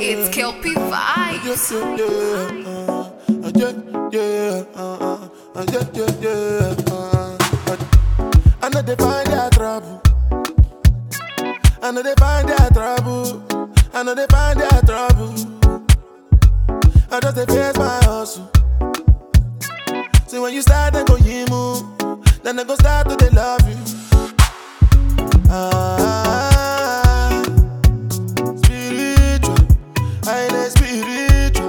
It's Kelpie Vibes. I know they find their trouble. I know they find their trouble. I know they find their trouble. I just they face my hustle. See when you start they go yimu, then they go start to they love you. Spiritual, highly spiritual.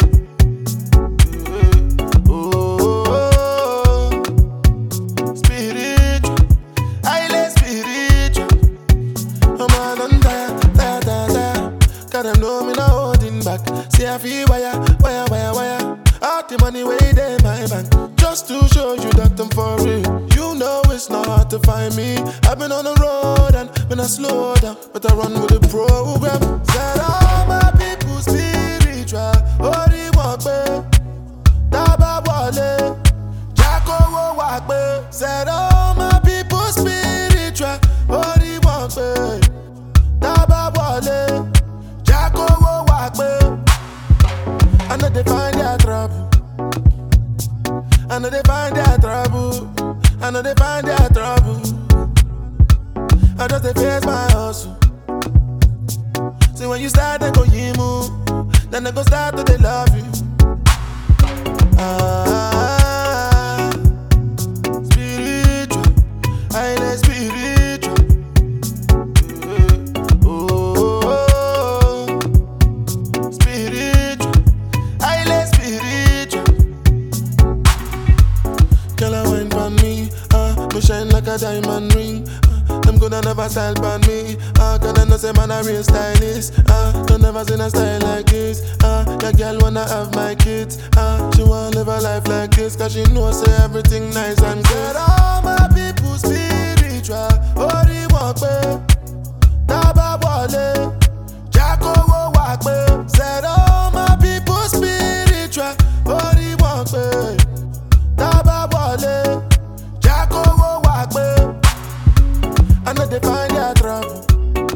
Spiritual, highly spiritual. I'm on tired. Cause them know me not holding back. See I feel wire. All the money way there in my bank. Just to show you that I'm for real. You know it's not hard to find me. I've been on the road and when I slow down, but I run with the program. Said all my people spiritual. Ori wakbe, Taba wale, Jacko wo wakbe. Said all my people spiritual. Ori wakbe, Taba wale, Jacko wo wakbe. I know they find their trouble. I know they find their trouble. I know they find their trouble. I just they face my hustle. See when you start they go yimu, then they go start to they love you. Spiritual, highly spiritual. Spiritual, highly spiritual. Girl, I wine pon me, me shine like a diamond ring. Them coulda never style pon me, cause I know say man a real stylist. Don't never seen a style like this. Your girl wanna have my kids. She wanna live a life like this, cause she know say everything nice and good. All my people spiritual. Ori wakbe, Taba wale, Jacko wo wakbe. Said all my people spiritual. Ori wakbe, Taba wale, Jacko wo wakbe. I know they find their trouble.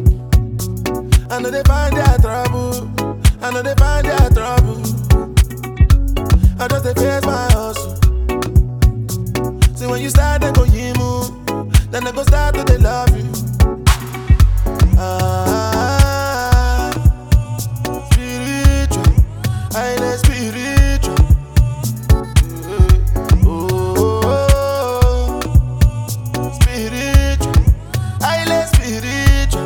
I know they find their trouble. I know they find their trouble. I just they face my hustle. See when you start they go yimu, then they go start to they love you. Spiritual, highly spiritual. Spiritual, highly spiritual.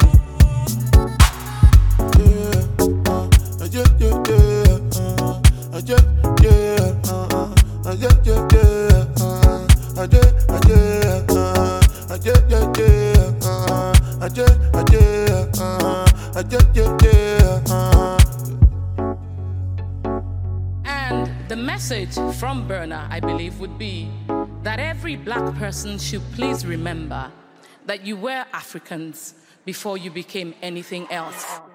And the message from Burna, I believe, would be that every black person should please remember that you were Africans before you became anything else.